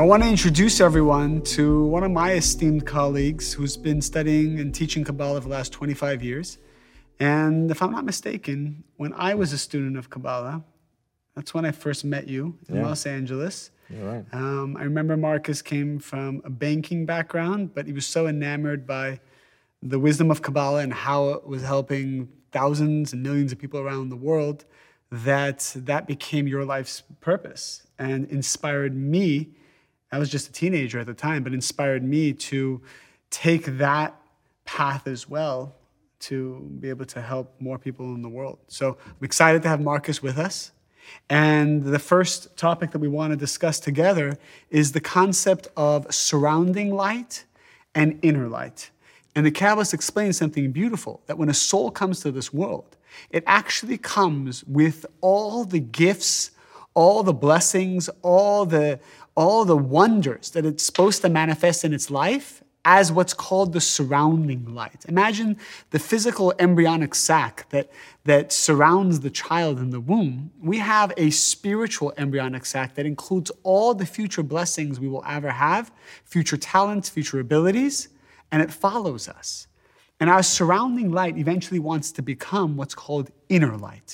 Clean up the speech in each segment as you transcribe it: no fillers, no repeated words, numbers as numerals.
I want to introduce everyone to one of my esteemed colleagues who's been studying and teaching Kabbalah for the last 25 years. And if I'm not mistaken, when I was a student of Kabbalah, that's when I first met you in Los Angeles. You're right. I remember Marcus came from a banking background, but he was so enamored by the wisdom of Kabbalah and how it was helping thousands and millions of people around the world that became your life's purpose and inspired me. I was just a teenager at the time, but inspired me to take that path as well to be able to help more people in the world. So I'm excited to have Marcus with us. And the first topic that we want to discuss together is the concept of surrounding light and inner light. And the Kabbalists explain something beautiful, that when a soul comes to this world, it actually comes with all the gifts, all the blessings, all the wonders that it's supposed to manifest in its life as what's called the surrounding light. Imagine the physical embryonic sac that surrounds the child in the womb. We have a spiritual embryonic sac that includes all the future blessings we will ever have, future talents, future abilities, and it follows us. And our surrounding light eventually wants to become what's called inner light,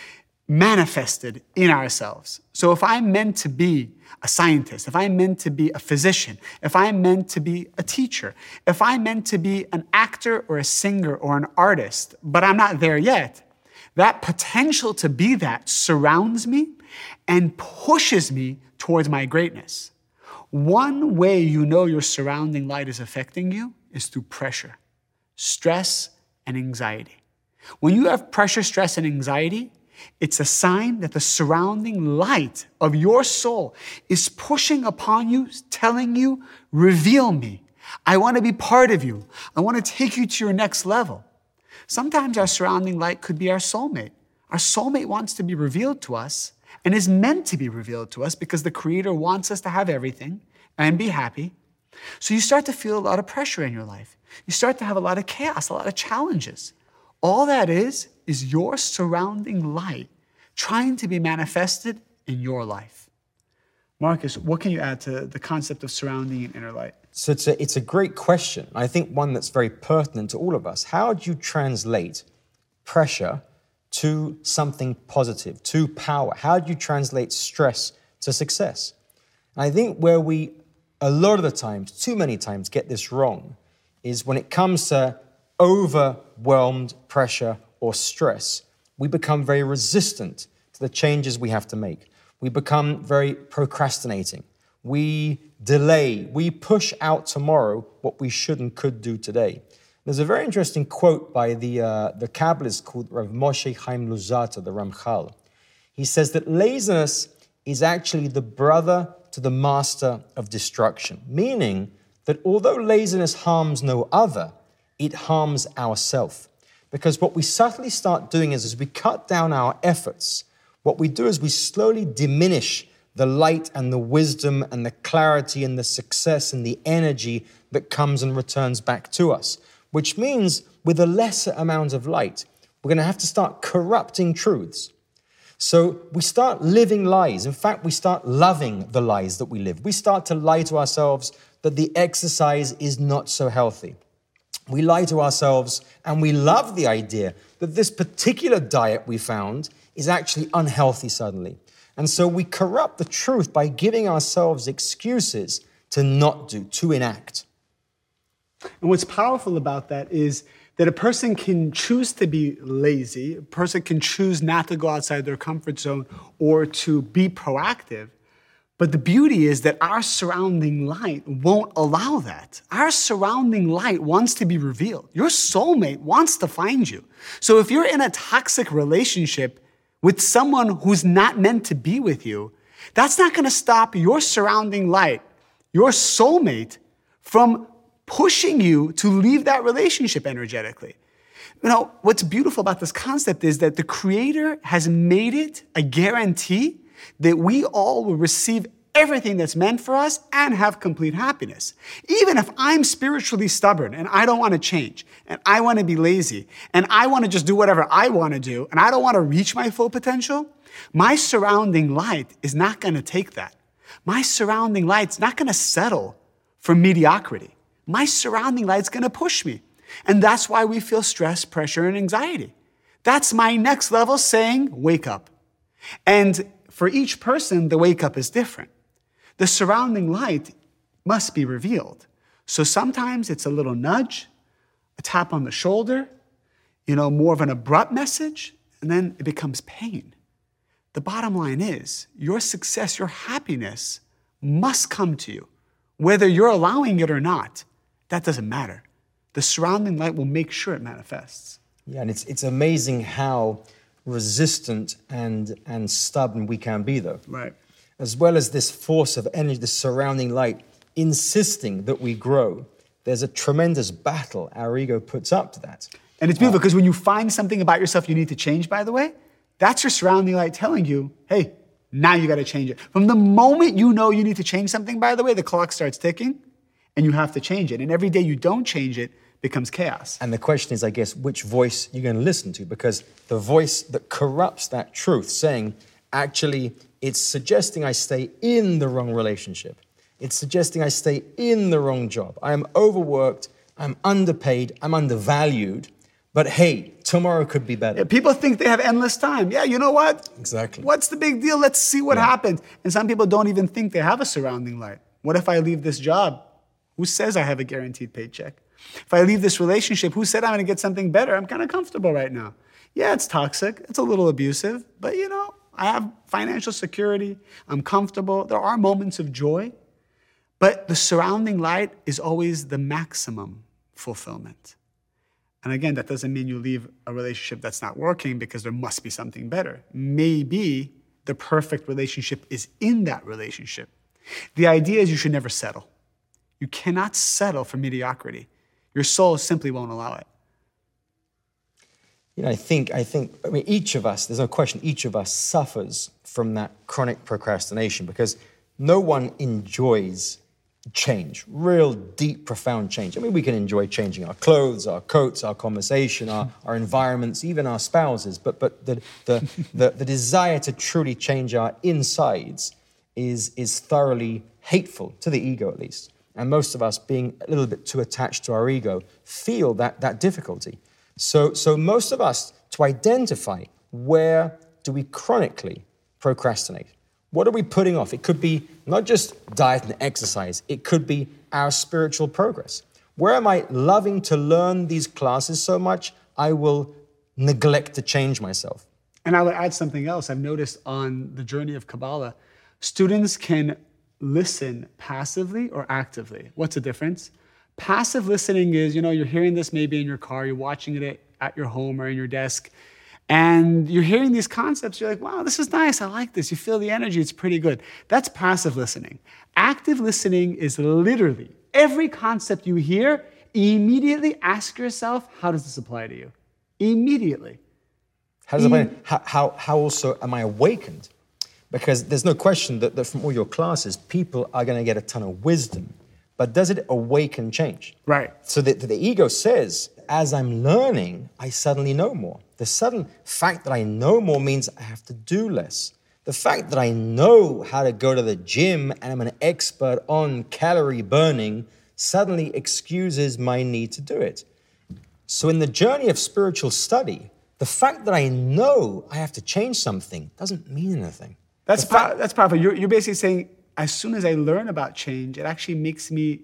manifested in ourselves. So if I'm meant to be a scientist, if I'm meant to be a physician, if I'm meant to be a teacher, if I'm meant to be an actor or a singer or an artist, but I'm not there yet, that potential to be that surrounds me and pushes me towards my greatness. One way you know your surrounding light is affecting you is through pressure, stress, and anxiety. When you have pressure, stress, and anxiety, it's a sign that the surrounding light of your soul is pushing upon you, telling you, reveal me. I want to be part of you. I want to take you to your next level. Sometimes our surrounding light could be our soulmate. Our soulmate wants to be revealed to us and is meant to be revealed to us because the Creator wants us to have everything and be happy. So you start to feel a lot of pressure in your life. You start to have a lot of chaos, a lot of challenges. All that is your surrounding light trying to be manifested in your life. Marcus, what can you add to the concept of surrounding and inner light? So it's a great question. I think one that's very pertinent to all of us. How do you translate pressure to something positive, to power? How do you translate stress to success? And I think where we, a lot of the times, too many times, get this wrong is when it comes to overwhelmed pressure or stress, we become very resistant to the changes we have to make. We become very procrastinating. We delay. We push out tomorrow what we should and could do today. There's a very interesting quote by the Kabbalist called Rav Moshe Chaim Luzzatto, the Ramchal. He says that laziness is actually the brother to the master of destruction, meaning that although laziness harms no other, it harms ourselves. Because what we subtly start doing is as we cut down our efforts, what we do is we slowly diminish the light and the wisdom and the clarity and the success and the energy that comes and returns back to us. Which means with a lesser amount of light, we're going to have to start corrupting truths. So we start living lies. In fact, we start loving the lies that we live. We start to lie to ourselves that the exercise is not so healthy. We lie to ourselves and we love the idea that this particular diet we found is actually unhealthy suddenly. And so we corrupt the truth by giving ourselves excuses to not do, to enact. And what's powerful about that is that a person can choose to be lazy, a person can choose not to go outside their comfort zone or to be proactive. But the beauty is that our surrounding light won't allow that. Our surrounding light wants to be revealed. Your soulmate wants to find you. So if you're in a toxic relationship with someone who's not meant to be with you, that's not going to stop your surrounding light, your soulmate, from pushing you to leave that relationship energetically. You know, what's beautiful about this concept is that the Creator has made it a guarantee that we all will receive everything that's meant for us and have complete happiness. Even if I'm spiritually stubborn and I don't want to change and I want to be lazy and I want to just do whatever I want to do and I don't want to reach my full potential, my surrounding light is not going to take that. My surrounding light's not going to settle for mediocrity. My surrounding light's going to push me. And that's why we feel stress, pressure, and anxiety. That's my next level saying, wake up. And for each person, the wake up is different. The surrounding light must be revealed. So sometimes it's a little nudge, a tap on the shoulder, more of an abrupt message, and then it becomes pain. The bottom line is your success, your happiness must come to you. Whether you're allowing it or not, that doesn't matter. The surrounding light will make sure it manifests. Yeah, and it's amazing how resistant and stubborn we can be, though. Right. As well as this force of energy, the surrounding light, insisting that we grow, there's a tremendous battle our ego puts up to that. And it's beautiful because when you find something about yourself you need to change, by the way, that's your surrounding light telling you, hey, now you got to change it. From the moment you know you need to change something, by the way, the clock starts ticking and you have to change it. And every day you don't change it becomes chaos. And the question is, I guess, which voice you're going to listen to, because the voice that corrupts that truth, saying, actually, it's suggesting I stay in the wrong relationship. It's suggesting I stay in the wrong job. I am overworked, I'm underpaid, I'm undervalued. But hey, tomorrow could be better. Yeah, people think they have endless time. Yeah, you know what? Exactly. What's the big deal? Let's see what happens. And some people don't even think they have a surrounding light. What if I leave this job? Who says I have a guaranteed paycheck? If I leave this relationship, who said I'm going to get something better? I'm kind of comfortable right now. Yeah, it's toxic. It's a little abusive. But I have financial security. I'm comfortable. There are moments of joy. But the surrounding light is always the maximum fulfillment. And again, that doesn't mean you leave a relationship that's not working because there must be something better. Maybe the perfect relationship is in that relationship. The idea is you should never settle. You cannot settle for mediocrity. Your soul simply won't allow it. I think, each of us, there's no question, each of us suffers from that chronic procrastination because no one enjoys change, real deep, profound change. We can enjoy changing our clothes, our coats, our conversation, our environments, even our spouses, but the desire to truly change our insides is thoroughly hateful, to the ego at least. And most of us, being a little bit too attached to our ego, feel that difficulty. So most of us, to identify where do we chronically procrastinate, what are we putting off? It could be not just diet and exercise, it could be our spiritual progress. Where am I loving to learn these classes so much, I will neglect to change myself? And I would add something else. I've noticed on the journey of Kabbalah, students can listen passively or actively. What's the difference? Passive listening is, you're hearing this maybe in your car, you're watching it at your home or in your desk, and you're hearing these concepts, you're like, wow, this is nice, I like this. You feel the energy, it's pretty good. That's passive listening. Active listening is literally every concept you hear, immediately ask yourself, how does this apply to you? Immediately. How does it apply? How also am I awakened? Because there's no question that from all your classes, people are going to get a ton of wisdom. But does it awaken change? Right. So the ego says, as I'm learning, I suddenly know more. The sudden fact that I know more means I have to do less. The fact that I know how to go to the gym and I'm an expert on calorie burning suddenly excuses my need to do it. So in the journey of spiritual study, the fact that I know I have to change something doesn't mean anything. That's powerful. You're basically saying, as soon as I learn about change, it actually makes me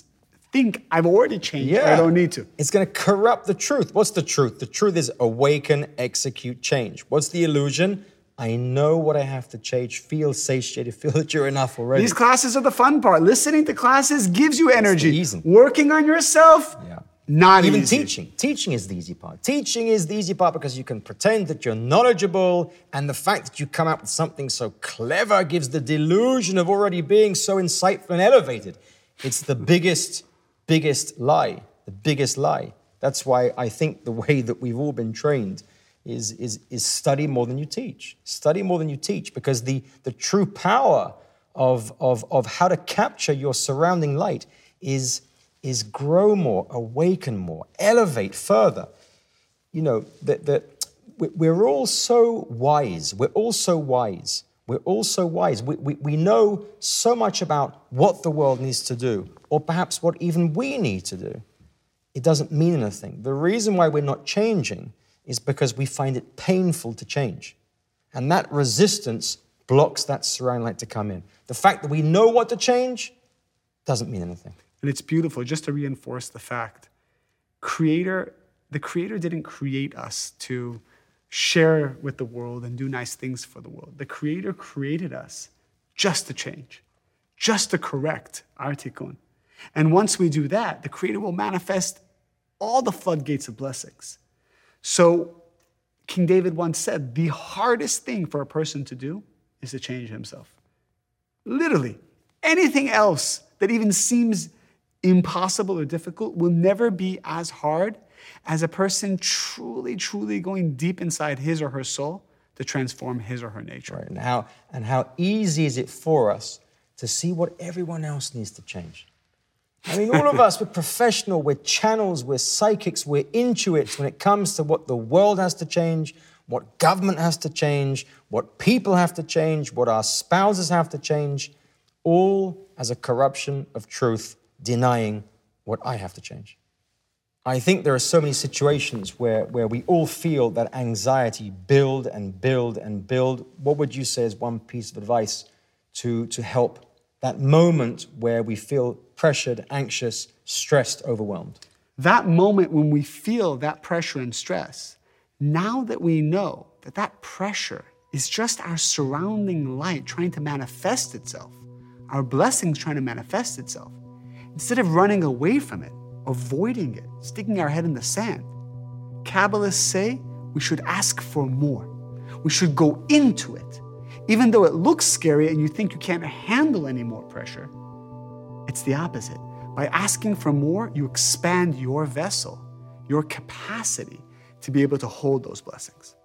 think I've already changed, I don't need to. It's going to corrupt the truth. What's the truth? The truth is awaken, execute, change. What's the illusion? I know what I have to change. Feel satiated. Feel that you're enough already. These classes are the fun part. Listening to classes gives you energy. It's the easy. Working on yourself, not even easy. Teaching. Teaching is the easy part. Teaching is the easy part because you can pretend that you're knowledgeable, and the fact that you come out with something so clever gives the delusion of already being so insightful and elevated. It's the biggest lie, the biggest lie. That's why I think the way that we've all been trained is study more than you teach. Study more than you teach, because the true power of how to capture your surrounding light is grow more, awaken more, elevate further. We're all so wise. We're all so wise. we're all so wise. We know so much about what the world needs to do, or perhaps what even we need to do. It doesn't mean anything. The reason why we're not changing is because we find it painful to change. And that resistance blocks that surrounding light to come in. The fact that we know what to change doesn't mean anything. And it's beautiful, just to reinforce the fact, the Creator didn't create us to share with the world and do nice things for the world. The Creator created us just to change, just to correct our tikkun. And once we do that, the Creator will manifest all the floodgates of blessings. So King David once said, the hardest thing for a person to do is to change himself. Literally, anything else that even seems impossible or difficult will never be as hard as a person truly, truly going deep inside his or her soul to transform his or her nature. Right. And how easy is it for us to see what everyone else needs to change? I mean, all of us, we're professional, we're channels, we're psychics, we're intuits when it comes to what the world has to change, what government has to change, what people have to change, what our spouses have to change, all as a corruption of truth, denying what I have to change. I think there are so many situations where we all feel that anxiety build and build and build. What would you say is one piece of advice to help that moment where we feel pressured, anxious, stressed, overwhelmed? That moment when we feel that pressure and stress, now that we know that that pressure is just our surrounding light trying to manifest itself, our blessings trying to manifest itself, instead of running away from it, avoiding it, sticking our head in the sand, Kabbalists say we should ask for more. We should go into it. Even though it looks scary and you think you can't handle any more pressure, it's the opposite. By asking for more, you expand your vessel, your capacity to be able to hold those blessings.